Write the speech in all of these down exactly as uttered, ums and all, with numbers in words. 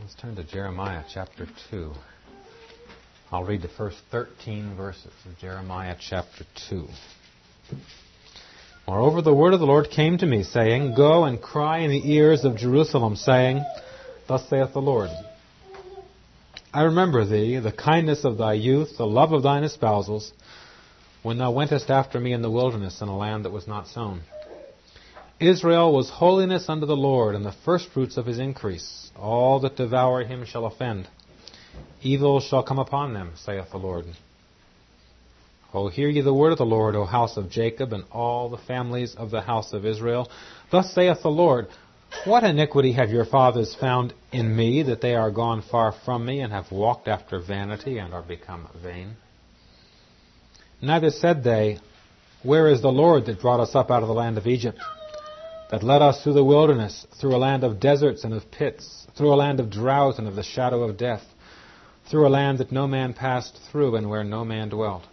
Let's turn to Jeremiah chapter two. I'll read the first thirteen verses of Jeremiah chapter two. Moreover, the word of the Lord came to me, saying, Go and cry in the ears of Jerusalem, saying, Thus saith the Lord, I remember thee, the kindness of thy youth, the love of thine espousals, when thou wentest after me in the wilderness, in a land that was not sown. Israel was holiness unto the Lord, and the firstfruits of his increase. All that devour him shall offend. Evil shall come upon them, saith the Lord. O hear ye the word of the Lord, O house of Jacob, and all the families of the house of Israel. Thus saith the Lord, What iniquity have your fathers found in me, that they are gone far from me, and have walked after vanity, and are become vain? Neither said they, Where is the Lord that brought us up out of the land of Egypt, that led us through the wilderness, through a land of deserts and of pits, through a land of drought and of the shadow of death, through a land that no man passed through, and where no man dwelt?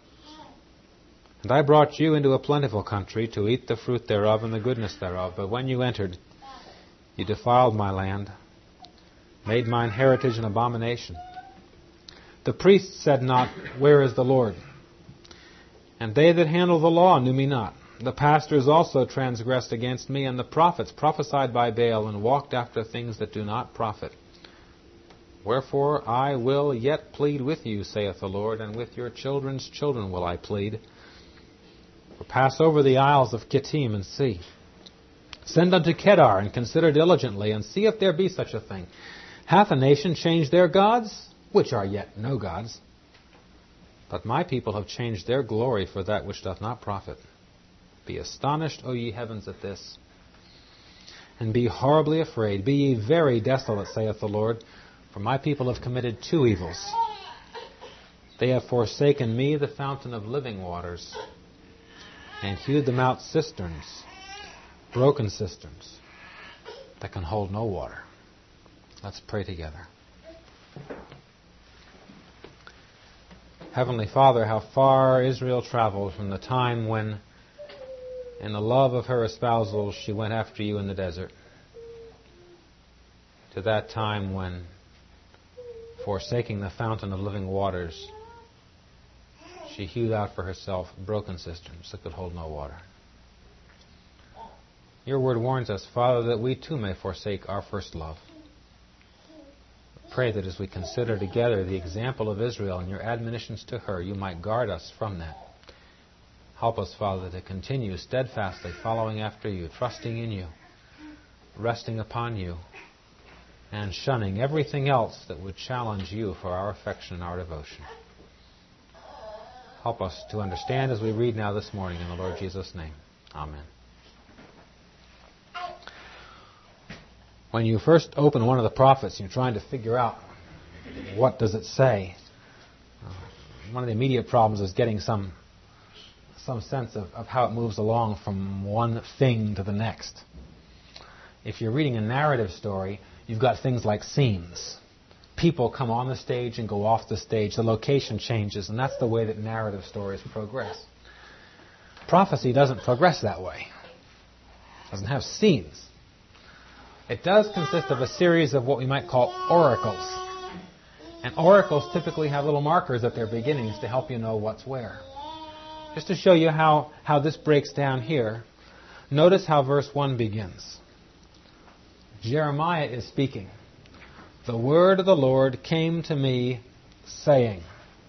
And I brought you into a plentiful country, to eat the fruit thereof and the goodness thereof. But when you entered, you defiled my land, made mine heritage an abomination. The priests said not, Where is the Lord? And they that handle the law knew me not. The pastors also transgressed against me, and the prophets prophesied by Baal, and walked after things that do not profit. Wherefore I will yet plead with you, saith the Lord, and with your children's children will I plead. For pass over the isles of Kittim and see. Send unto Kedar, and consider diligently, and see if there be such a thing. Hath a nation changed their gods, which are yet no gods? But my people have changed their glory for that which doth not profit. Be astonished, O ye heavens, at this, and be horribly afraid. Be ye very desolate, saith the Lord, for my people have committed two evils. They have forsaken me, the fountain of living waters, and hewed them out cisterns, broken cisterns, that can hold no water. Let's pray together. Heavenly Father, how far Israel traveled from the time when, in the love of her espousals, she went after you in the desert, to that time when, forsaking the fountain of living waters, she hewed out for herself broken cisterns that could hold no water. Your word warns us, Father, that we too may forsake our first love. Pray that as we consider together the example of Israel and your admonitions to her, you might guard us from that. Help us, Father, to continue steadfastly following after you, trusting in you, resting upon you, and shunning everything else that would challenge you for our affection and our devotion. Help us to understand as we read now this morning in the Lord Jesus' name. Amen. When you first open one of the prophets and you're trying to figure out what does it say, uh, one of the immediate problems is getting some some sense of, of how it moves along from one thing to the next. If you're reading a narrative story, you've got things like scenes. People come on the stage and go off the stage. The location changes, and that's the way that narrative stories progress. Prophecy doesn't progress that way. It doesn't have scenes. It does consist of a series of what we might call oracles. And oracles typically have little markers at their beginnings to help you know what's where. Just to show you how, how this breaks down here, notice how verse one begins. Jeremiah is speaking. The word of the Lord came to me, saying.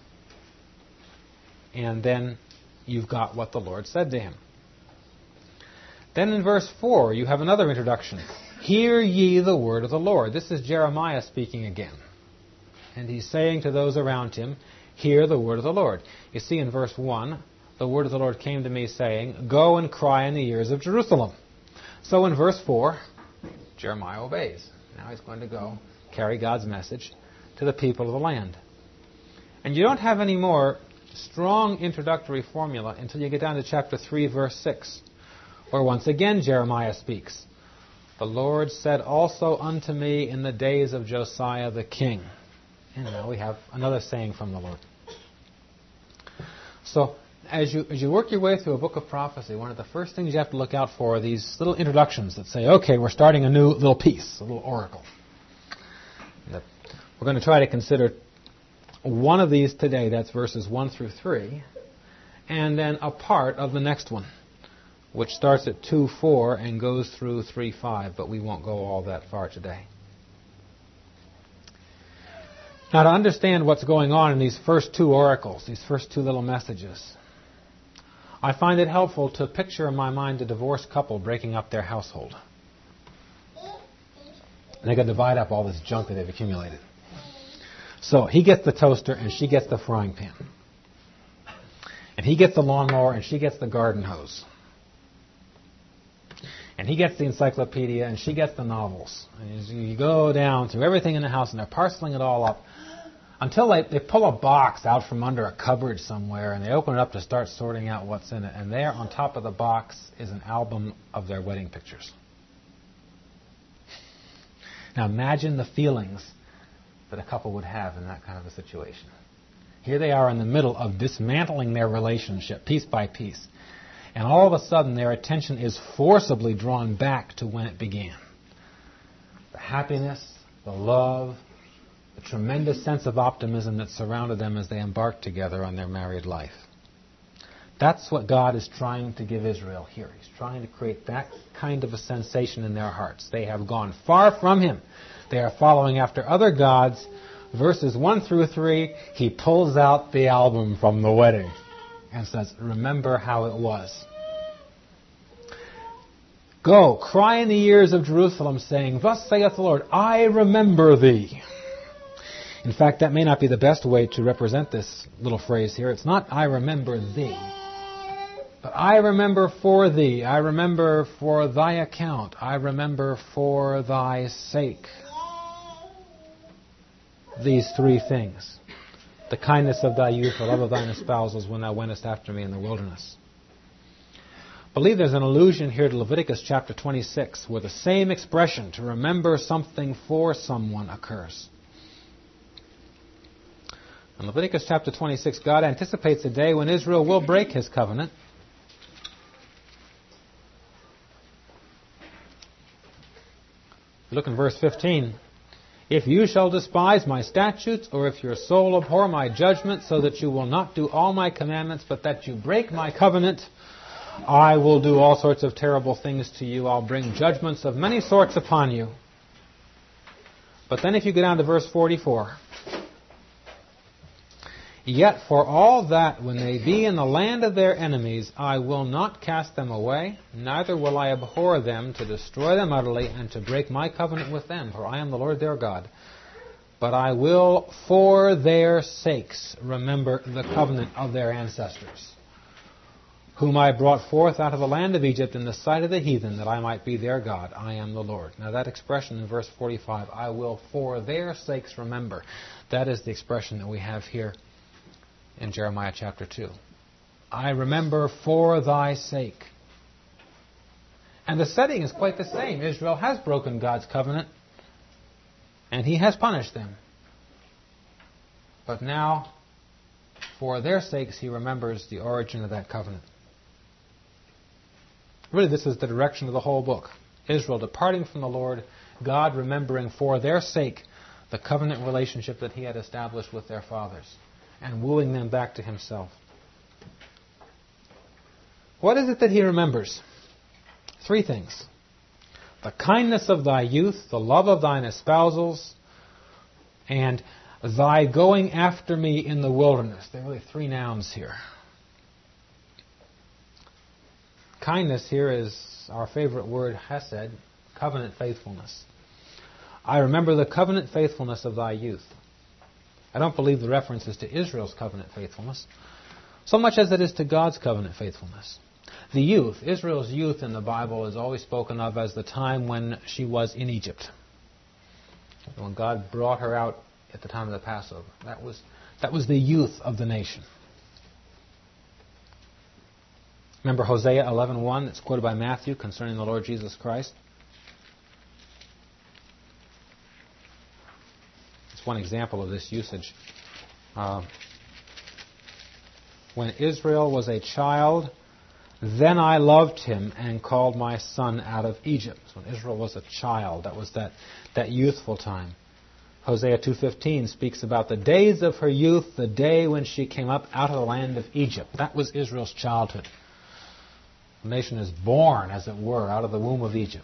And then you've got what the Lord said to him. Then in verse four, you have another introduction. Hear ye the word of the Lord. This is Jeremiah speaking again. And he's saying to those around him, hear the word of the Lord. You see in verse one, the word of the Lord came to me, saying, Go and cry in the ears of Jerusalem. So in verse four, Jeremiah obeys. Now he's going to go carry God's message to the people of the land. And you don't have any more strong introductory formula until you get down to chapter three, verse six, where once again Jeremiah speaks. The Lord said also unto me in the days of Josiah the king. And now we have another saying from the Lord. So as you as you work your way through a book of prophecy, one of the first things you have to look out for are these little introductions that say, okay, we're starting a new little piece, a little oracle. The We're going to try to consider one of these today. That's verses one through three. And then a part of the next one, which starts at two four and goes through three five. But we won't go all that far today. Now, to understand what's going on in these first two oracles, these first two little messages, I find it helpful to picture in my mind a divorced couple breaking up their household. And they got to divide up all this junk that they've accumulated. So he gets the toaster and she gets the frying pan. And he gets the lawnmower and she gets the garden hose. And he gets the encyclopedia and she gets the novels. And you go down through everything in the house and they're parceling it all up until they, they pull a box out from under a cupboard somewhere and they open it up to start sorting out what's in it. And there on top of the box is an album of their wedding pictures. Now imagine the feelings that a couple would have in that kind of a situation. Here they are in the middle of dismantling their relationship piece by piece. And all of a sudden their attention is forcibly drawn back to when it began. The happiness, the love, the tremendous sense of optimism that surrounded them as they embarked together on their married life. That's what God is trying to give Israel here. He's trying to create that kind of a sensation in their hearts. They have gone far from Him. They are following after other gods. Verses one through three, He pulls out the album from the wedding and says, remember how it was. Go, cry in the ears of Jerusalem, saying, thus saith the Lord, I remember thee. In fact, that may not be the best way to represent this little phrase here. It's not, I remember thee. But I remember for thee. I remember for thy account. I remember for thy sake. These three things. The kindness of thy youth, the love of thine espousals, when thou wentest after me in the wilderness. I believe there's an allusion here to Leviticus chapter twenty-six, where the same expression, to remember something for someone, occurs. In Leviticus chapter twenty-six, God anticipates a day when Israel will break His covenant. Look in verse fifteen. If you shall despise my statutes, or if your soul abhor my judgment, so that you will not do all my commandments, but that you break my covenant, I will do all sorts of terrible things to you. I'll bring judgments of many sorts upon you. But then if you go down to verse forty-four, yet for all that, when they be in the land of their enemies, I will not cast them away, neither will I abhor them, to destroy them utterly, and to break my covenant with them, for I am the Lord their God. But I will, for their sakes, remember the covenant of their ancestors, whom I brought forth out of the land of Egypt in the sight of the heathen, that I might be their God. I am the Lord. Now that expression in verse forty-five, I will for their sakes remember, that is the expression that we have here in Jeremiah chapter two. I remember for thy sake. And the setting is quite the same. Israel has broken God's covenant, and He has punished them. But now, for their sakes, He remembers the origin of that covenant. Really, this is the direction of the whole book. Israel departing from the Lord, God remembering for their sake the covenant relationship that He had established with their fathers, and wooing them back to Himself. What is it that He remembers? Three things. The kindness of thy youth, the love of thine espousals, and thy going after me in the wilderness. There are really three nouns here. Kindness here is our favorite word, hesed, covenant faithfulness. I remember the covenant faithfulness of thy youth. I don't believe the reference is to Israel's covenant faithfulness, so much as it is to God's covenant faithfulness. The youth, Israel's youth in the Bible is always spoken of as the time when she was in Egypt, when God brought her out at the time of the Passover. That was, that was the youth of the nation. Remember Hosea eleven one that's quoted by Matthew concerning the Lord Jesus Christ? It's one example of this usage. Uh, when Israel was a child, then I loved him and called my son out of Egypt. So when Israel was a child, that was that, that youthful time. Hosea two fifteen speaks about the days of her youth, the day when she came up out of the land of Egypt. That was Israel's childhood. The nation is born, as it were, out of the womb of Egypt.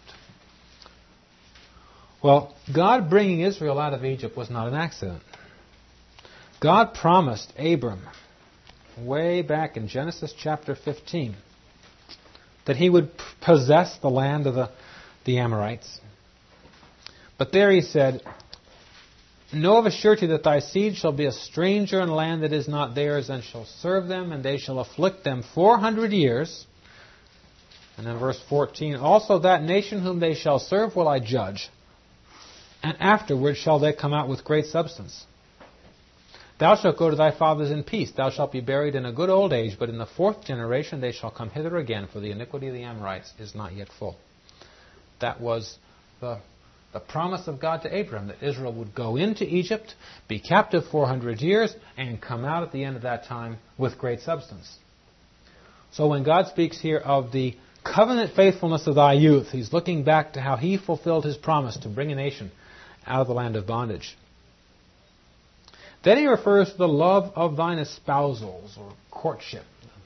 Well, God bringing Israel out of Egypt was not an accident. God promised Abram, way back in Genesis chapter fifteen, that he would possess the land of the, the Amorites. But there he said, know of a surety that thy seed shall be a stranger in a land that is not theirs, and shall serve them, and they shall afflict them four hundred years. And then verse fourteen, also that nation whom they shall serve will I judge, and afterward shall they come out with great substance. Thou shalt go to thy fathers in peace. Thou shalt be buried in a good old age, but in the fourth generation they shall come hither again, for the iniquity of the Amorites is not yet full. That was the, the promise of God to Abraham, that Israel would go into Egypt, be captive four hundred years, and come out at the end of that time with great substance. So when God speaks here of the covenant faithfulness of thy youth, he's looking back to how he fulfilled his promise to bring a nation out of the land of bondage. Then he refers to the love of thine espousals, or courtship,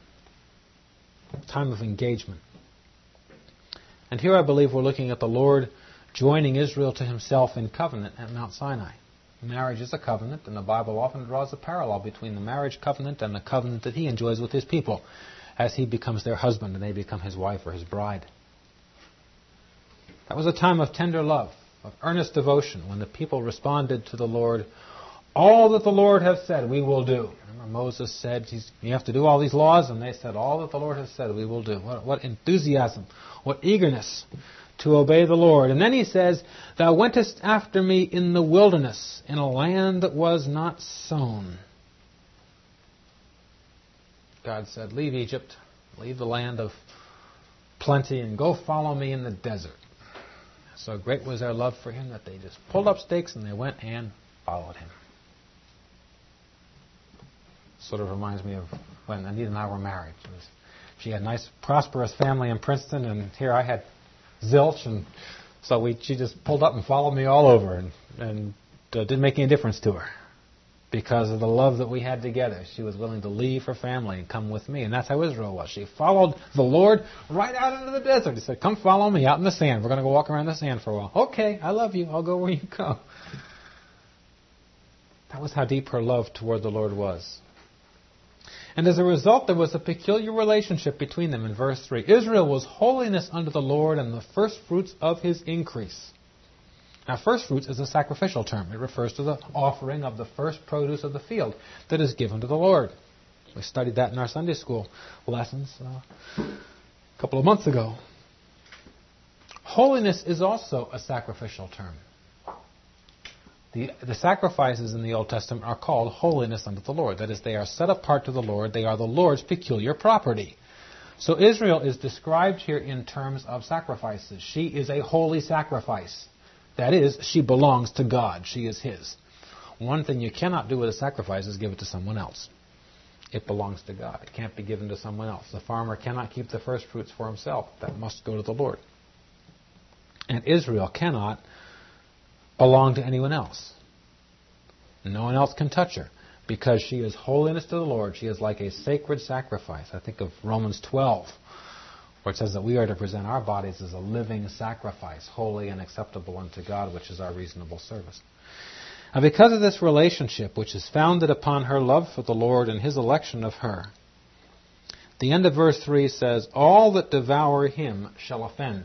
time of engagement. And here I believe we're looking at the Lord joining Israel to himself in covenant at Mount Sinai. Marriage is a covenant, and the Bible often draws a parallel between the marriage covenant and the covenant that he enjoys with his people as he becomes their husband and they become his wife or his bride. That was a time of tender love, of earnest devotion, when the people responded to the Lord, all that the Lord has said, we will do. Remember Moses said, you have to do all these laws, and they said, all that the Lord has said, we will do. What, what enthusiasm, what eagerness to obey the Lord. And then he says, thou wentest after me in the wilderness, in a land that was not sown. God said, leave Egypt, leave the land of plenty, and go follow me in the desert. So great was their love for him that they just pulled up stakes and they went and followed him. Sort of reminds me of when Anita and I were married. Was, she had a nice, prosperous family in Princeton, and here I had zilch, and so we she just pulled up and followed me all over, and, and uh, didn't make any difference to her because of the love that we had together. She was willing to leave her family and come with me, and that's how Israel was. She followed the Lord right out into the desert. He said, come follow me out in the sand. We're going to go walk around the sand for a while. Okay, I love you. I'll go where you go. That was how deep her love toward the Lord was. And as a result, there was a peculiar relationship between them in verse three. Israel was holiness unto the Lord and the first fruits of his increase. Now, first fruits is a sacrificial term. It refers to the offering of the first produce of the field that is given to the Lord. We studied that in our Sunday school lessons uh, a couple of months ago. Holiness is also a sacrificial term. The, the sacrifices in the Old Testament are called holiness unto the Lord. That is, they are set apart to the Lord. They are the Lord's peculiar property. So Israel is described here in terms of sacrifices. She is a holy sacrifice. That is, she belongs to God. She is his. One thing you cannot do with a sacrifice is give it to someone else. It belongs to God. It can't be given to someone else. The farmer cannot keep the first fruits for himself. That must go to the Lord. And Israel cannot belong to anyone else. No one else can touch her because she is holiness to the Lord. She is like a sacred sacrifice. I think of Romans twelve, where it says that we are to present our bodies as a living sacrifice, holy and acceptable unto God, which is our reasonable service. And because of this relationship, which is founded upon her love for the Lord and his election of her, the end of verse three says, all that devour him shall offend.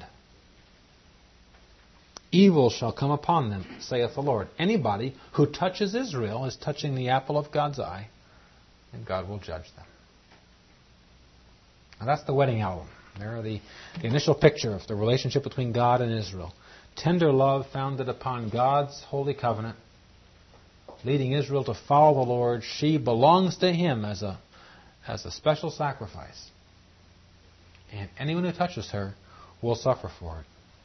Evil shall come upon them, saith the Lord. Anybody who touches Israel is touching the apple of God's eye, and God will judge them. Now that's the wedding album. There are the, the initial picture of the relationship between God and Israel. Tender love founded upon God's holy covenant, leading Israel to follow the Lord. She belongs to him as a, as a special sacrifice. And anyone who touches her will suffer for it.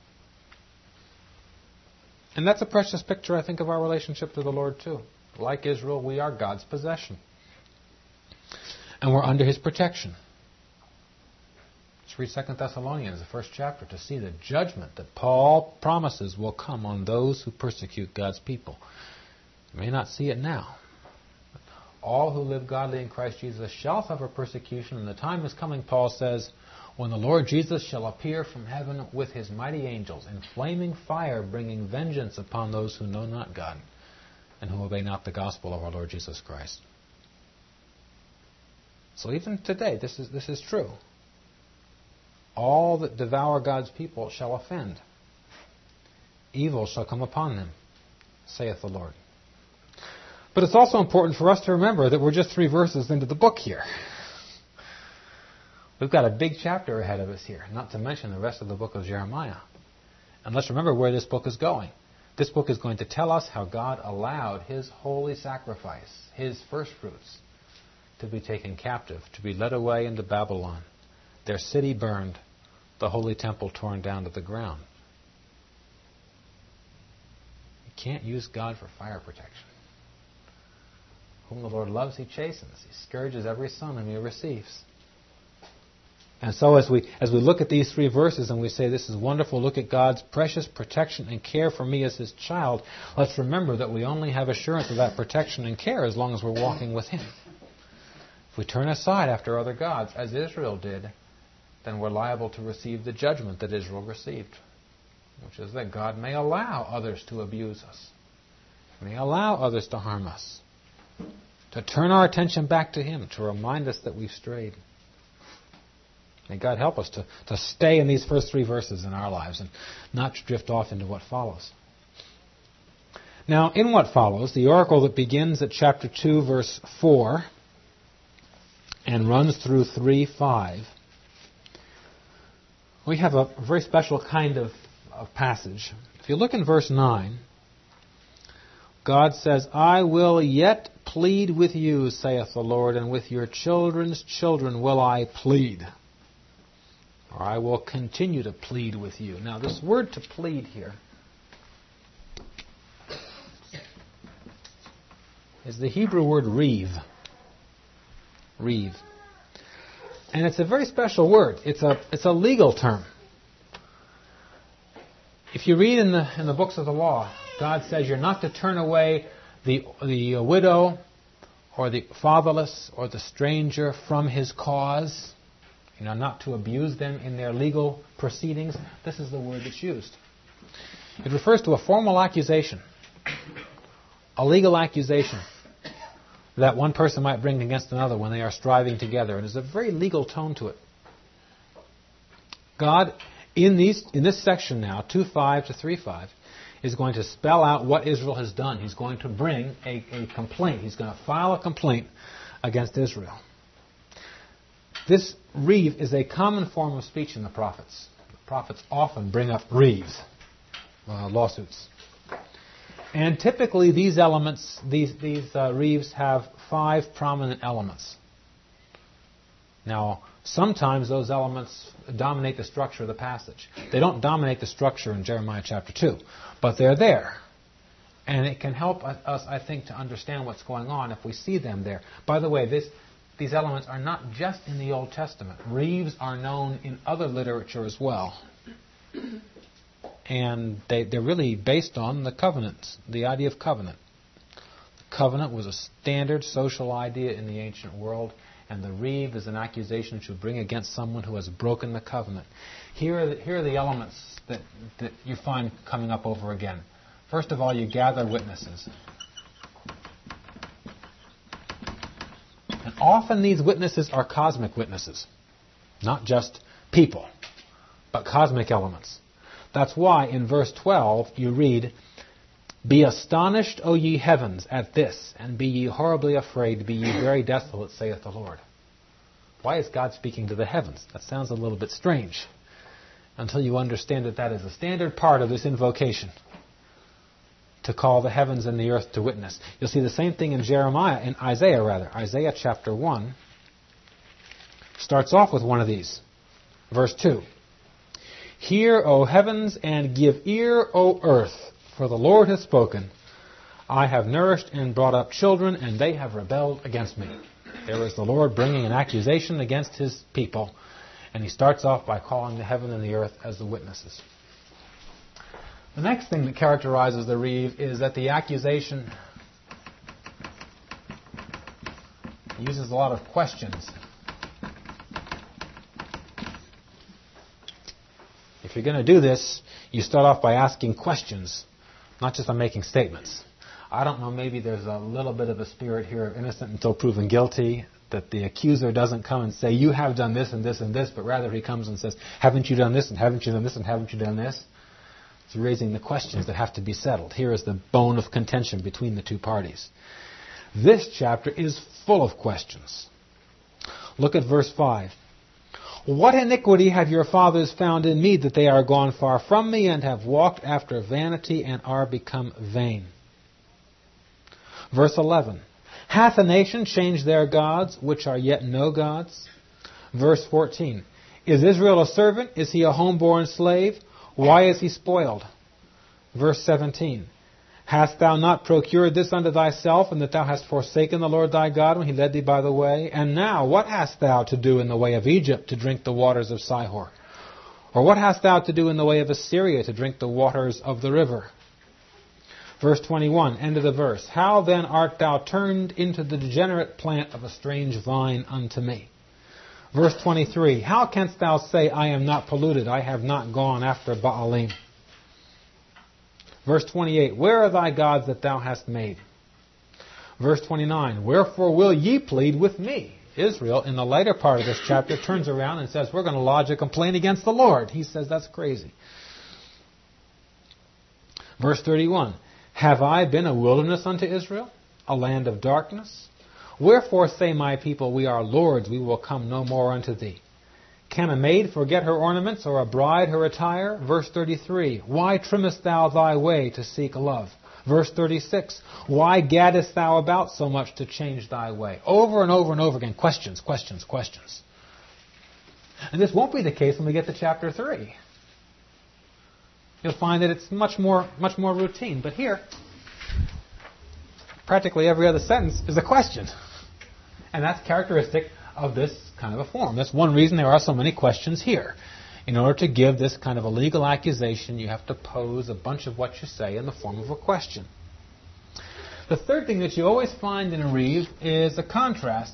And that's a precious picture, I think, of our relationship to the Lord, too. Like Israel, we are God's possession. And we're under his protection. Let's read Second Thessalonians, the first chapter, to see the judgment that Paul promises will come on those who persecute God's people. may not see it now. All who live godly in Christ Jesus shall suffer persecution, and the time is coming, Paul says, when the Lord Jesus shall appear from heaven with his mighty angels in flaming fire, bringing vengeance upon those who know not God and who obey not the gospel of our Lord Jesus Christ. So even today, this is, this is true. All that devour God's people shall offend. Evil shall come upon them, saith the Lord. But it's also important for us to remember that we're just three verses into the book here. We've got a big chapter ahead of us here, not to mention the rest of the book of Jeremiah. And let's remember where this book is going. This book is going to tell us how God allowed his holy sacrifice, his first fruits, to be taken captive, to be led away into Babylon, their city burned, the holy temple torn down to the ground. You can't use God for fire protection. Whom the Lord loves, he chastens. He scourges every son whom he receives. And so as we as we look at these three verses and we say, this is wonderful, look at God's precious protection and care for me as his child, let's remember that we only have assurance of that protection and care as long as we're walking with him. If we turn aside after other gods, as Israel did, then we're liable to receive the judgment that Israel received, which is that God may allow others to abuse us, may allow others to harm us, to turn our attention back to him, to remind us that we've strayed. May God help us to, to stay in these first three verses in our lives and not to drift off into what follows. Now, in what follows, the oracle that begins at chapter two, verse four, and runs through three, five, we have a very special kind of, of passage. If you look in verse nine, God says, I will yet plead with you, saith the Lord, and with your children's children will I plead. Or I will continue to plead with you. Now, this word to plead here is the Hebrew word reeve. Reeve. And it's a very special word. It's a it's a legal term. If you read in the in the books of the law, God says you're not to turn away the the widow or the fatherless or the stranger from his cause. You know, not to abuse them in their legal proceedings. This is the word that's used. It refers to a formal accusation, a legal accusation that one person might bring against another when they are striving together. And there's a very legal tone to it. God, in these in this section now, two five to three five, is going to spell out what Israel has done. He's going to bring a, a complaint. He's going to file a complaint against Israel. This reeve is a common form of speech in the prophets. The prophets often bring up reeves, uh, lawsuits. And typically these elements, these, these uh, reeves have five prominent elements. Now, sometimes those elements dominate the structure of the passage. They don't dominate the structure in Jeremiah chapter two, but they're there. And it can help us, I think, to understand what's going on if we see them there. By the way, this These elements are not just in the Old Testament. Reeves are known in other literature as well. And they, they're really based on the covenants, the idea of covenant. Covenant was a standard social idea in the ancient world, and the reeve is an accusation to bring against someone who has broken the covenant. Here are the, here are the elements that, that you find coming up over again. First of all, you gather witnesses. And often these witnesses are cosmic witnesses, not just people, but cosmic elements. That's why in verse twelve you read, Be astonished, O ye heavens, at this, and be ye horribly afraid, be ye very desolate, saith the Lord. Why is God speaking to the heavens? That sounds a little bit strange until you understand that that is a standard part of this invocation, to call the heavens and the earth to witness. You'll see the same thing in Jeremiah, in Isaiah rather. Isaiah chapter one starts off with one of these. Verse two. Hear, O heavens, and give ear, O earth, for the Lord has spoken. I have nourished and brought up children, and they have rebelled against me. There is the Lord bringing an accusation against his people, and he starts off by calling the heaven and the earth as the witnesses. The next thing that characterizes the reeve is that the accusation He uses a lot of questions. If you're going to do this, you start off by asking questions, not just by making statements. I don't know, maybe there's a little bit of a spirit here of innocent until proven guilty, that the accuser doesn't come and say, you have done this and this and this, but rather he comes and says, haven't you done this and haven't you done this and haven't you done this? It's raising the questions that have to be settled. Here is the bone of contention between the two parties. This chapter is full of questions. Look at verse five. What iniquity have your fathers found in me, that they are gone far from me, and have walked after vanity, and are become vain? Verse eleven. Hath a nation changed their gods, which are yet no gods? Verse fourteen. Is Israel a servant? Is he a homeborn slave? Why is he spoiled? Verse seventeen. Hast thou not procured this unto thyself, and that thou hast forsaken the Lord thy God when he led thee by the way? And now, what hast thou to do in the way of Egypt, to drink the waters of Sihor? Or what hast thou to do in the way of Assyria, to drink the waters of the river? Verse twenty-one, end of the verse. How then art thou turned into the degenerate plant of a strange vine unto me? Verse twenty-three, how canst thou say, I am not polluted, I have not gone after Baalim? Verse twenty-eight, where are thy gods that thou hast made? Verse twenty-nine, wherefore will ye plead with me? Israel, in the later part of this chapter, turns around and says, we're going to lodge a complaint against the Lord. He says, that's crazy. Verse thirty-one, have I been a wilderness unto Israel, a land of darkness? Wherefore say my people, we are lords, we will come no more unto thee. Can a maid forget her ornaments, or a bride her attire? Verse thirty-three, why trimmest thou thy way to seek love? Verse thirty-six, why gaddest thou about so much to change thy way? Over and over and over again, questions, questions, questions. And this won't be the case when we get to chapter three. You'll find that it's much more, much more routine. But here, practically every other sentence is a question. And that's characteristic of this kind of a form. That's one reason there are so many questions here. In order to give this kind of a legal accusation, you have to pose a bunch of what you say in the form of a question. The third thing that you always find in a reeve is a contrast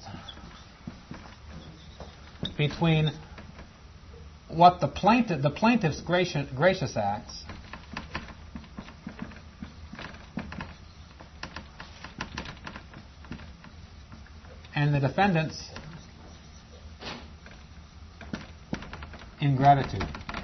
between what the plaintiff, the plaintiff's gracious, gracious acts and the defendant's ingratitude.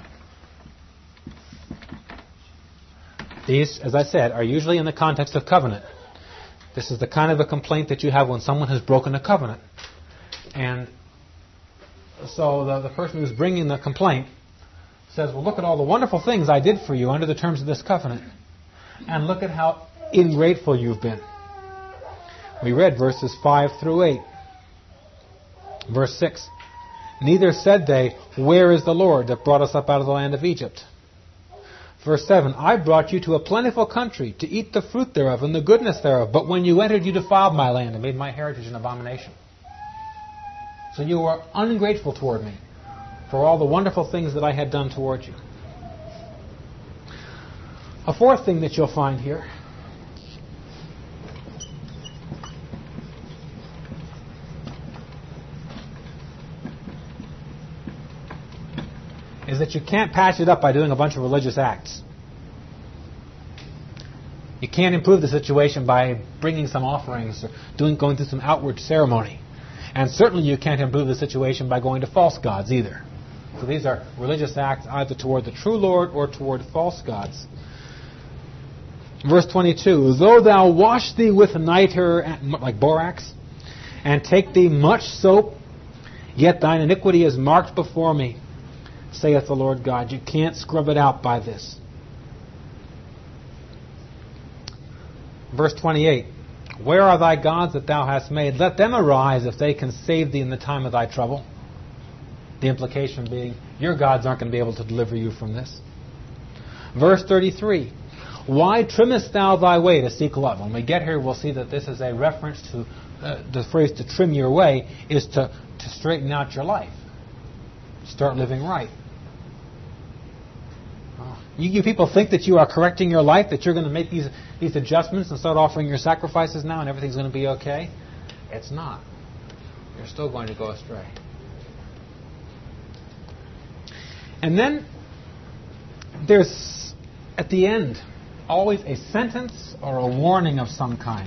These, as I said, are usually in the context of covenant. This is the kind of a complaint that you have when someone has broken a covenant. And so the, the person who's bringing the complaint says, well, look at all the wonderful things I did for you under the terms of this covenant. And look at how ingrateful you've been. We read verses five through eight. Verse six. Neither said they, where is the Lord that brought us up out of the land of Egypt? Verse seven, I brought you to a plentiful country, to eat the fruit thereof and the goodness thereof. But when you entered, you defiled my land and made my heritage an abomination. So you were ungrateful toward me for all the wonderful things that I had done toward you. A fourth thing that you'll find here is that you can't patch it up by doing a bunch of religious acts. You can't improve the situation by bringing some offerings or doing, going through some outward ceremony. And certainly you can't improve the situation by going to false gods either. So these are religious acts either toward the true Lord or toward false gods. Verse twenty-two, though thou wash thee with nitre, like borax, and take thee much soap, yet thine iniquity is marked before me, saith the Lord God. You can't scrub it out by this. Verse twenty-eight, where are thy gods that thou hast made? Let them arise if they can save thee in the time of thy trouble. The implication being, your gods aren't going to be able to deliver you from this. Verse thirty-three, why trimmest thou thy way to seek love? When we get here, we'll see that this is a reference to uh, the phrase to trim your way is to, to straighten out your life. Start living right. You, you people think that you are correcting your life, that you're going to make these, these adjustments and start offering your sacrifices now and everything's going to be okay? It's not. you're still going to go astray. And then there's, at the end, always a sentence or a warning of some kind.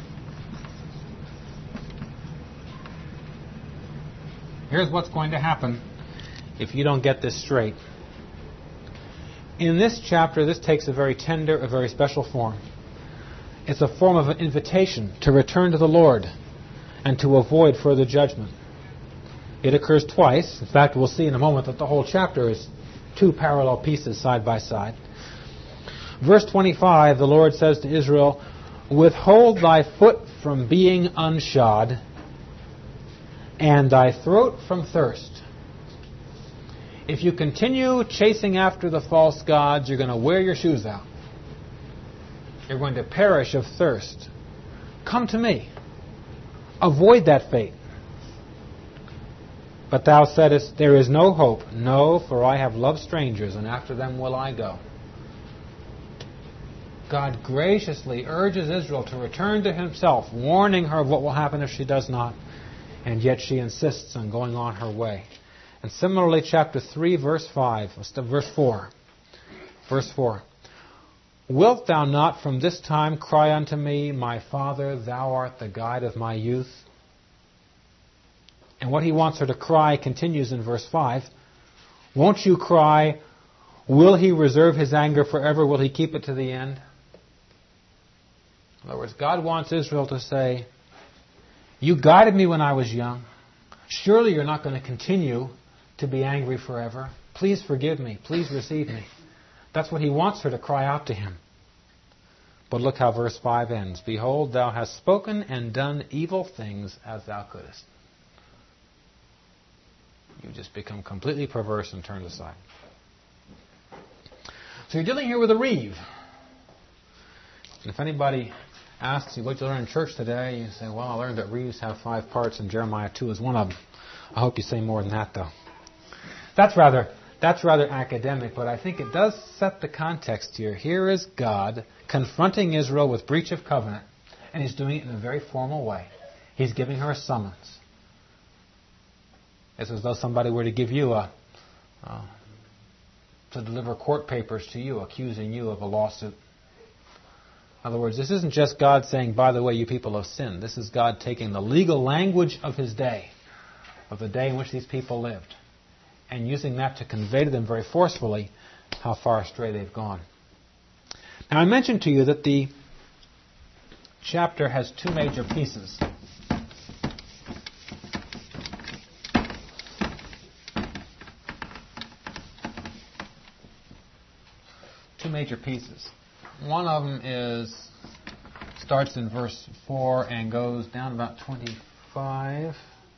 Here's what's going to happen if you don't get this straight. In this chapter, this takes a very tender, a very special form. It's a form of an invitation to return to the Lord and to avoid further judgment. It occurs twice. In fact, we'll see in a moment that the whole chapter is two parallel pieces side by side. Verse twenty-five, the Lord says to Israel, "Withhold thy foot from being unshod, and thy throat from thirst." If you continue chasing after the false gods, you're going to wear your shoes out. You're going to perish of thirst. Come to me. Avoid that fate. But thou saidest, there is no hope. No, for I have loved strangers, and after them will I go. God graciously urges Israel to return to himself, warning her of what will happen if she does not. And yet she insists on going on her way. And similarly, chapter three, verse five, verse four. Verse four. Wilt thou not from this time cry unto me, my Father, thou art the guide of my youth? And what he wants her to cry continues in verse five. Won't you cry, will he reserve his anger forever? Will he keep it to the end? In other words, God wants Israel to say, you guided me when I was young. Surely you're not going to continue to be angry forever. Please forgive me. Please receive me. That's what he wants her to cry out to him. But look how verse five ends. Behold, thou hast spoken and done evil things as thou couldest. You just become completely perverse and turned aside. So you're dealing here with a reeve. And if anybody asks you what you learned in church today, you say, well, I learned that reeves have five parts and Jeremiah two is one of them. I hope you say more than that, though. That's rather that's rather academic, but I think it does set the context here. Here is God confronting Israel with breach of covenant, and he's doing it in a very formal way. He's giving her a summons. It's as though somebody were to give you a, uh, to deliver court papers to you, accusing you of a lawsuit. In other words, this isn't just God saying, by the way, you people have sinned. This is God taking the legal language of his day, of the day in which these people lived, and using that to convey to them very forcefully how far astray they've gone. Now, I mentioned to you that the chapter has two major pieces. Two major pieces. One of them is starts in verse four and goes down about twenty-five.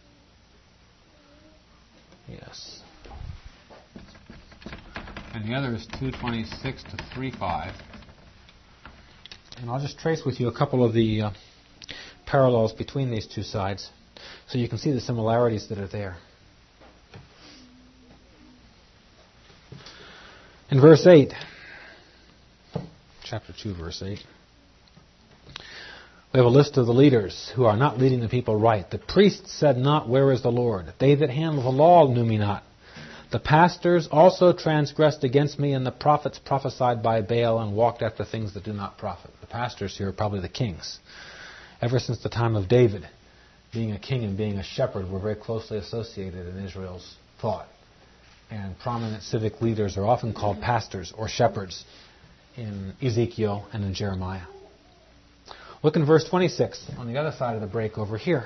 Yes. And the other is two twenty-six to three five. And I'll just trace with you a couple of the uh, parallels between these two sides so you can see the similarities that are there. In verse eight, chapter two, verse eight, we have a list of the leaders who are not leading the people right. The priests said not, where is the Lord? They that handle the law knew me not. The pastors also transgressed against me, and the prophets prophesied by Baal and walked after things that do not profit. The pastors here are probably the kings. Ever since the time of David, being a king and being a shepherd were very closely associated in Israel's thought. And prominent civic leaders are often called pastors or shepherds in Ezekiel and in Jeremiah. Look in verse twenty-six, on the other side of the break over here.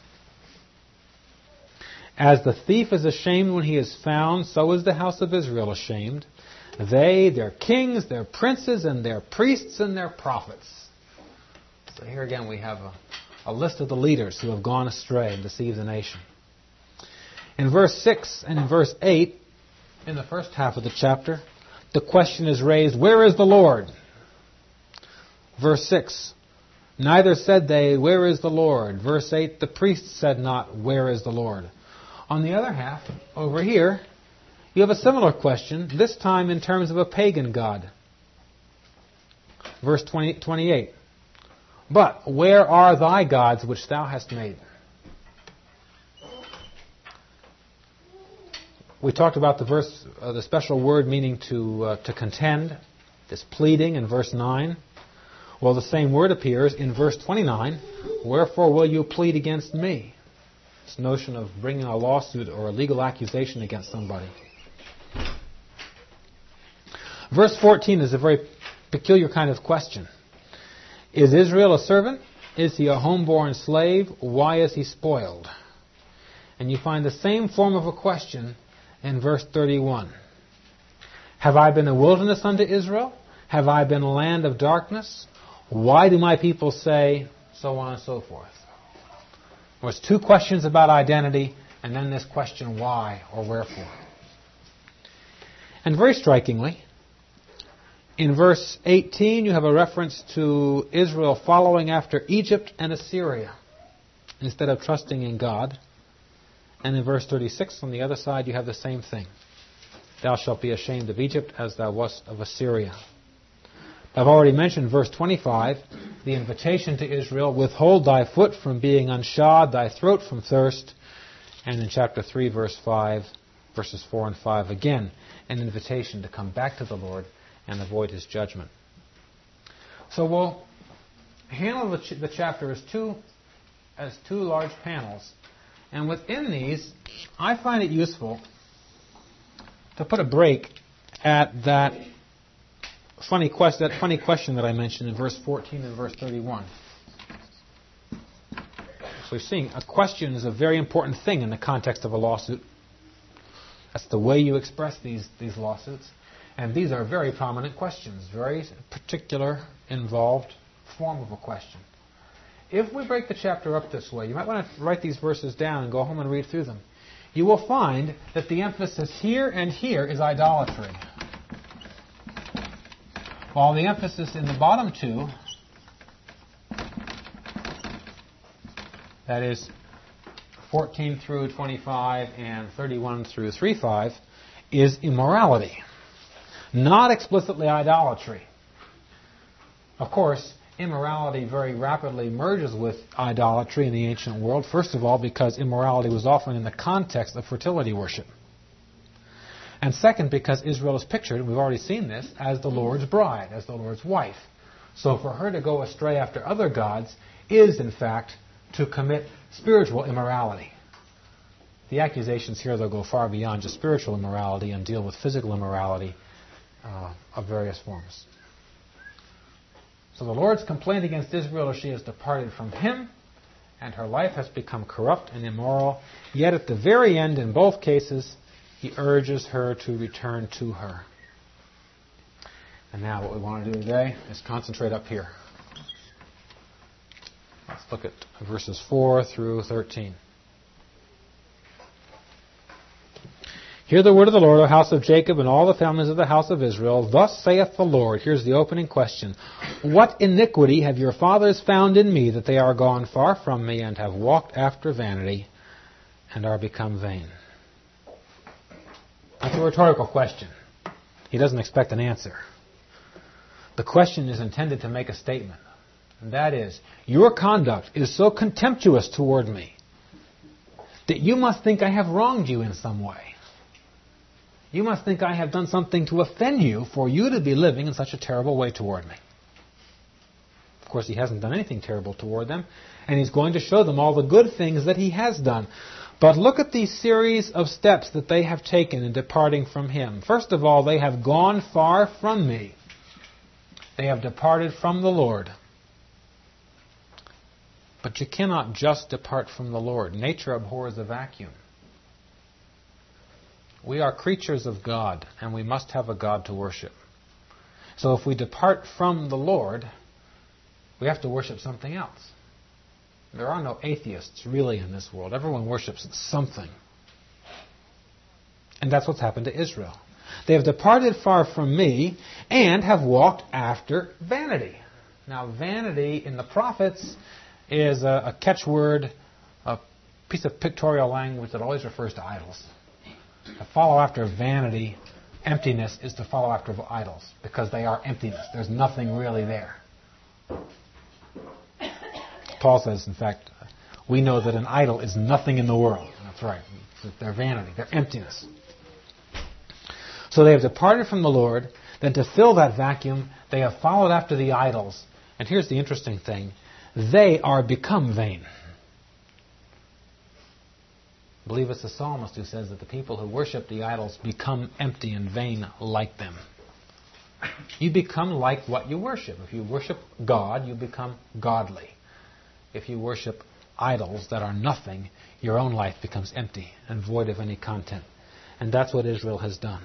As the thief is ashamed when he is found, so is the house of Israel ashamed. They, their kings, their princes, and their priests and their prophets. So here again we have a, a list of the leaders who have gone astray and deceived the nation. In verse six and in verse eight, in the first half of the chapter, the question is raised, where is the Lord? Verse six, neither said they, where is the Lord? Verse eight, the priests said not, where is the Lord? On the other half, over here, you have a similar question, this time in terms of a pagan god. Verse twenty, twenty-eight, but where are thy gods which thou hast made? We talked about the verse, uh, the special word meaning to uh, to contend, this pleading in verse nine. Well, the same word appears in verse twenty-nine. Wherefore will you plead against me? This notion of bringing a lawsuit or a legal accusation against somebody. Verse fourteen is a very peculiar kind of question. Is Israel a servant? Is he a homeborn slave? Why is he spoiled? And you find the same form of a question in verse thirty-one. Have I been a wilderness unto Israel? Have I been a land of darkness? Why do my people say, so on and so forth? There's two questions about identity, and then this question, why or wherefore. And very strikingly, in verse eighteen, you have a reference to Israel following after Egypt and Assyria instead of trusting in God. And in verse thirty-six, on the other side, you have the same thing. Thou shalt be ashamed of Egypt as thou wast of Assyria. I've already mentioned verse twenty-five, the invitation to Israel, withhold thy foot from being unshod, thy throat from thirst. And in chapter three, verse five, verses four and five, again, an invitation to come back to the Lord and avoid his judgment. So we'll handle the, ch- the chapter as two, as two large panels. And within these, I find it useful to put a break at that funny, quest- that funny question that I mentioned in verse fourteen and verse thirty-one. So we're seeing a question is a very important thing in the context of a lawsuit. That's the way you express these, these lawsuits. And these are very prominent questions, very particular, involved form of a question. If we break the chapter up this way, you might want to write these verses down and go home and read through them. You will find that the emphasis here and here is idolatry, while the emphasis in the bottom two, that is fourteen through twenty-five and thirty-one through three five, is immorality. Not explicitly idolatry. Of course, immorality very rapidly merges with idolatry in the ancient world. First of all, because immorality was often in the context of fertility worship. And second, because Israel is pictured, and we've already seen this, as the Lord's bride, as the Lord's wife. So for her to go astray after other gods is, in fact, to commit spiritual immorality. The accusations here, though, go far beyond just spiritual immorality and deal with physical immorality uh, of various forms. So the Lord's complaint against Israel is she has departed from him, and her life has become corrupt and immoral. Yet at the very end, in both cases, he urges her to return to her. And now what we want to do today is concentrate up here. Let's look at verses four through thirteen. Hear the word of the Lord, O house of Jacob, and all the families of the house of Israel. Thus saith the Lord. Here's the opening question. What iniquity have your fathers found in me, that they are gone far from me, and have walked after vanity, and are become vain? That's a rhetorical question. He doesn't expect an answer. The question is intended to make a statement. And that is, your conduct is so contemptuous toward me that you must think I have wronged you in some way. You must think I have done something to offend you for you to be living in such a terrible way toward me. Of course, he hasn't done anything terrible toward them, and he's going to show them all the good things that he has done. But look at these series of steps that they have taken in departing from him. First of all, they have gone far from me. They have departed from the Lord. But you cannot just depart from the Lord. Nature abhors a vacuum. We are creatures of God, and we must have a God to worship. So if we depart from the Lord, we have to worship something else. There are no atheists really in this world. Everyone worships something. And that's what's happened to Israel. They have departed far from me and have walked after vanity. Now, vanity in the prophets is a, a catchword, a piece of pictorial language that always refers to idols. To follow after vanity, emptiness, is to follow after idols, because they are emptiness. There's nothing really there. Paul says, in fact, we know that an idol is nothing in the world. That's right. They're vanity. They're emptiness. So they have departed from the Lord. Then to fill that vacuum, they have followed after the idols. And here's the interesting thing. They are become vain. I believe it's the psalmist who says that the people who worship the idols become empty and vain like them. You become like what you worship. If you worship God, you become godly. If you worship idols that are nothing, your own life becomes empty and void of any content. And that's what Israel has done.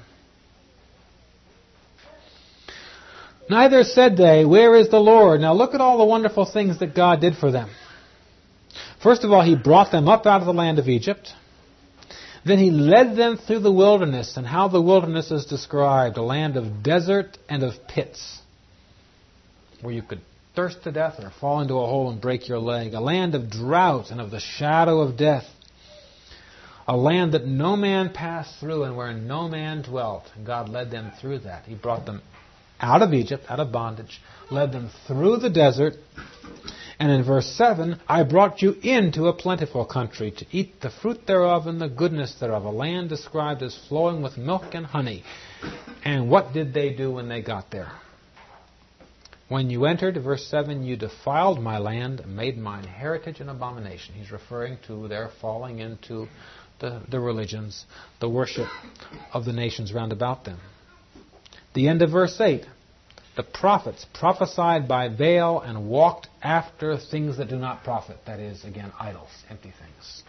Neither said they, where is the Lord? Now look at all the wonderful things that God did for them. First of all, He brought them up out of the land of Egypt. Then He led them through the wilderness, and how the wilderness is described, a land of desert and of pits, where you could thirst to death or fall into a hole and break your leg, a land of drought and of the shadow of death, a land that no man passed through and where no man dwelt. And God led them through that. He brought them out of Egypt, out of bondage, led them through the desert. And in verse seven, I brought you into a plentiful country to eat the fruit thereof and the goodness thereof, a land described as flowing with milk and honey. And what did they do when they got there? When you entered, verse seven, you defiled my land and made mine heritage an abomination. He's referring to their falling into the, the religions, the worship of the nations round about them. The end of verse eight. The prophets prophesied by Baal and walked after things that do not profit. That is, again, idols, empty things.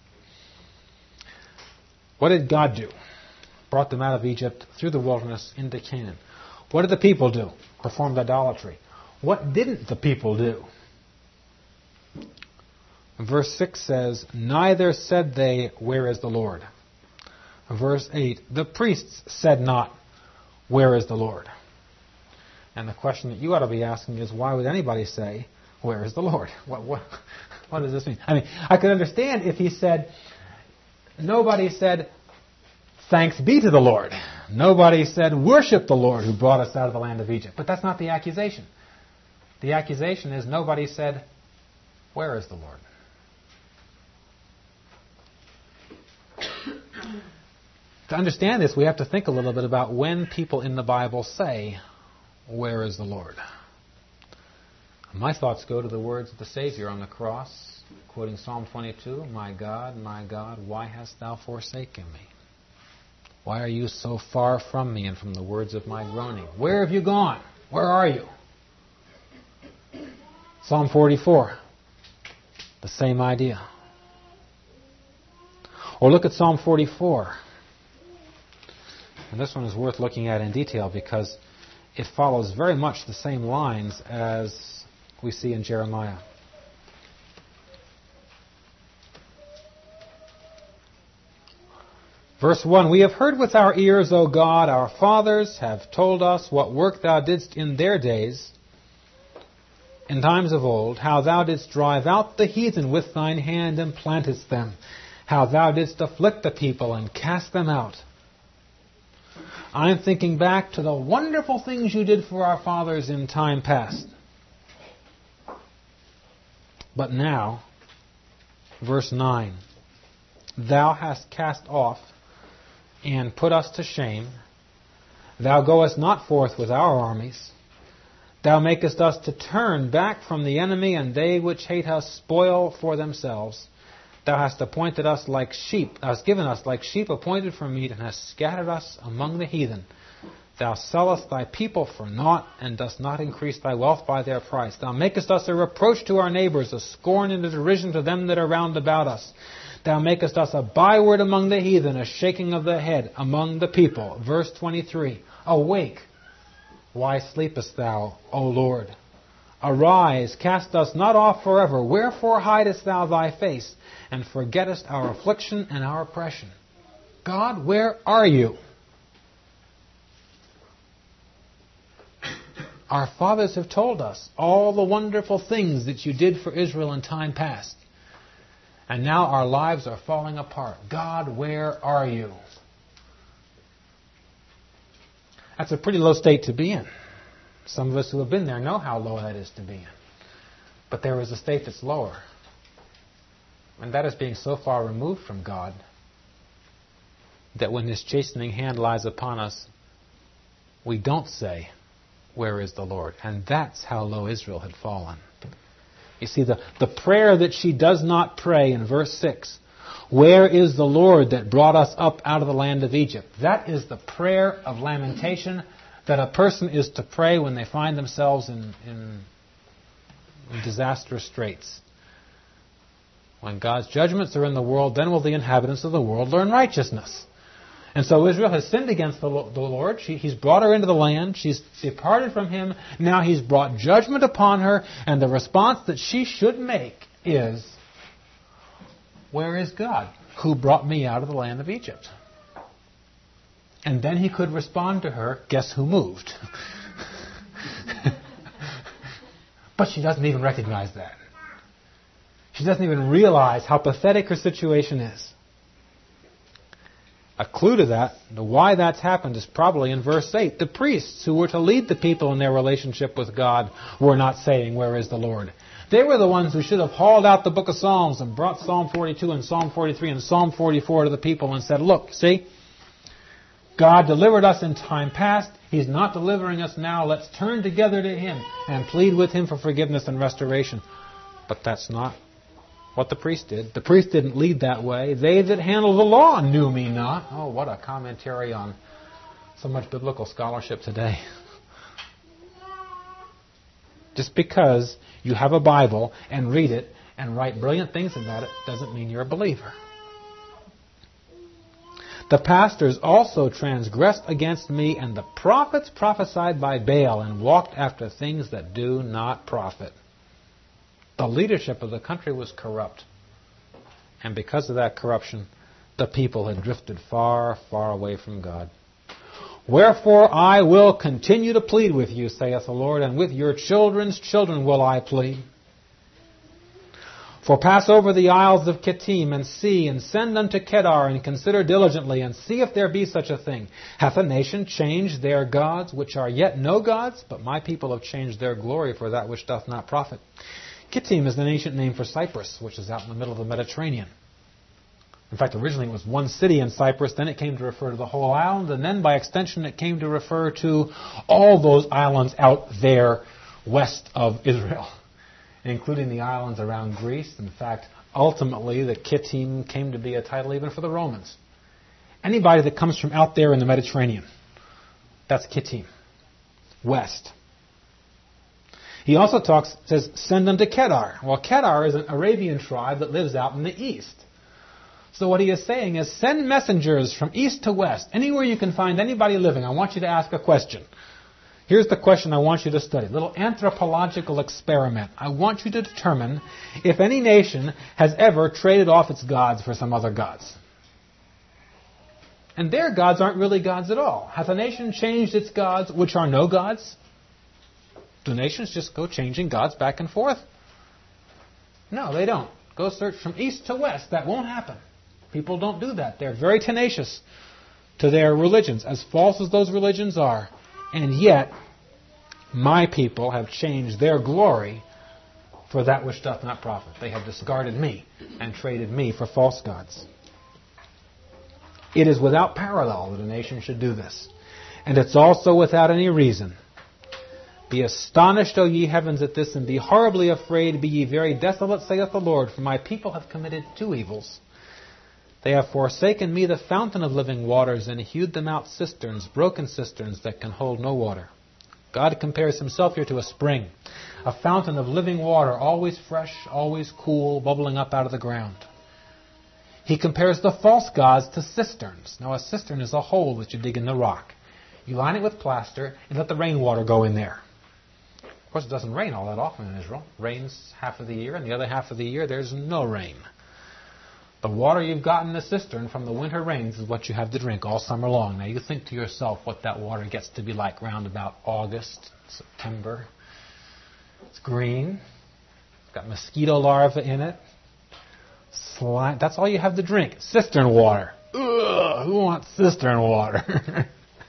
What did God do? Brought them out of Egypt, through the wilderness, into Canaan. What did the people do? Performed idolatry. What didn't the people do? Verse six says, neither said they, where is the Lord? Verse eight, the priests said not, where is the Lord? And the question that you ought to be asking is, why would anybody say, where is the Lord? What, what, what does this mean? I mean, I could understand if he said, nobody said, thanks be to the Lord. Nobody said, worship the Lord who brought us out of the land of Egypt. But that's not the accusation. The accusation is nobody said, where is the Lord? To understand this, we have to think a little bit about when people in the Bible say, where is the Lord? My thoughts go to the words of the Savior on the cross, quoting Psalm twenty-two, my God, my God, why hast thou forsaken me? Why are you so far from me and from the words of my groaning? Where have you gone? Where are you? Psalm forty-four, the same idea. Or look at Psalm forty-four. And this one is worth looking at in detail because it follows very much the same lines as we see in Jeremiah. Verse one, we have heard with our ears, O God, our fathers have told us what work thou didst in their days, in times of old, how thou didst drive out the heathen with thine hand and plantedst them, how thou didst afflict the people and cast them out. I'm thinking back to the wonderful things you did for our fathers in time past. But now, verse nine, thou hast cast off and put us to shame. Thou goest not forth with our armies. Thou makest us to turn back from the enemy, and they which hate us spoil for themselves. Thou hast appointed us like sheep. Thou hast given us like sheep appointed for meat, and hast scattered us among the heathen. Thou sellest thy people for naught, and dost not increase thy wealth by their price. Thou makest us a reproach to our neighbors, a scorn and a derision to them that are round about us. Thou makest us a byword among the heathen, a shaking of the head among the people. Verse twenty-three, awake, why sleepest thou, O Lord? Arise, cast us not off forever. Wherefore hidest thou thy face, and forgettest our affliction and our oppression? God, where are you? Our fathers have told us all the wonderful things that you did for Israel in time past. And now our lives are falling apart. God, where are you? That's a pretty low state to be in. Some of us who have been there know how low that is to be in. But there is a state that's lower. And that is being so far removed from God that when His chastening hand lies upon us, we don't say, "Where is the Lord?" And that's how low Israel had fallen. You see, the, the prayer that she does not pray in verse six, "Where is the Lord that brought us up out of the land of Egypt?" That is the prayer of lamentation that a person is to pray when they find themselves in, in, in disastrous straits. When God's judgments are in the world, then will the inhabitants of the world learn righteousness. And so Israel has sinned against the Lord. She, he's brought her into the land. She's departed from Him. Now He's brought judgment upon her. And the response that she should make is, "Where is God who brought me out of the land of Egypt?" And then He could respond to her, "Guess who moved?" But she doesn't even recognize that. She doesn't even realize how pathetic her situation is. A clue to that, to why that's happened, is probably in verse eight. The priests who were to lead the people in their relationship with God were not saying, "Where is the Lord?" They were the ones who should have hauled out the book of Psalms and brought Psalm forty-two and Psalm forty-three and Psalm forty-four to the people and said, "Look, see, God delivered us in time past. He's not delivering us now. Let's turn together to Him and plead with Him for forgiveness and restoration." But that's not what the priest did. The priest didn't lead that way. "They that handle the law knew me not." Oh, what a commentary on so much biblical scholarship today. Just because you have a Bible and read it and write brilliant things about it doesn't mean you're a believer. "The pastors also transgressed against me, and the prophets prophesied by Baal and walked after things that do not profit." The leadership of the country was corrupt. And because of that corruption, the people had drifted far, far away from God. "Wherefore I will continue to plead with you, saith the Lord, and with your children's children will I plead. For pass over the isles of Kittim, and see, and send unto Kedar, and consider diligently, and see if there be such a thing. Hath a nation changed their gods, which are yet no gods? But my people have changed their glory for that which doth not profit." Kittim is an ancient name for Cyprus, which is out in the middle of the Mediterranean. In fact, originally it was one city in Cyprus, then it came to refer to the whole island, and then by extension it came to refer to all those islands out there west of Israel, including the islands around Greece. In fact, ultimately the Kittim came to be a title even for the Romans. Anybody that comes from out there in the Mediterranean, that's Kittim, west. He also talks, says, "Send unto Kedar." Well, Kedar is an Arabian tribe that lives out in the east. So what he is saying is, send messengers from east to west. Anywhere you can find anybody living, I want you to ask a question. Here's the question I want you to study. A little anthropological experiment. I want you to determine if any nation has ever traded off its gods for some other gods. And their gods aren't really gods at all. Has a nation changed its gods, which are no gods? Do nations just go changing gods back and forth? No, they don't. Go search from east to west. That won't happen. People don't do that. They're very tenacious to their religions, as false as those religions are. And yet, my people have changed their glory for that which doth not profit. They have discarded me and traded me for false gods. It is without parallel that a nation should do this. And it's also without any reason. "Be astonished, O ye heavens, at this, and be horribly afraid. Be ye very desolate, saith the Lord, for my people have committed two evils. They have forsaken me, the fountain of living waters, and hewed them out cisterns, broken cisterns that can hold no water." God compares Himself here to a spring, a fountain of living water, always fresh, always cool, bubbling up out of the ground. He compares the false gods to cisterns. Now, a cistern is a hole that you dig in the rock. You line it with plaster and let the rainwater go in there. Of course, it doesn't rain all that often in Israel. It rains half of the year, and the other half of the year there's no rain. The water you've got in the cistern from the winter rains is what you have to drink all summer long. Now, you think to yourself what that water gets to be like round about August, September. It's green. It's got mosquito larvae in it. Slime. That's all you have to drink. Cistern water. Ugh, who wants cistern water?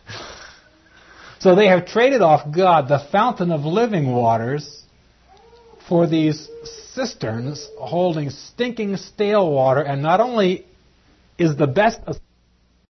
So they have traded off God, the fountain of living waters, for these cisterns holding stinking stale water. And not only is the best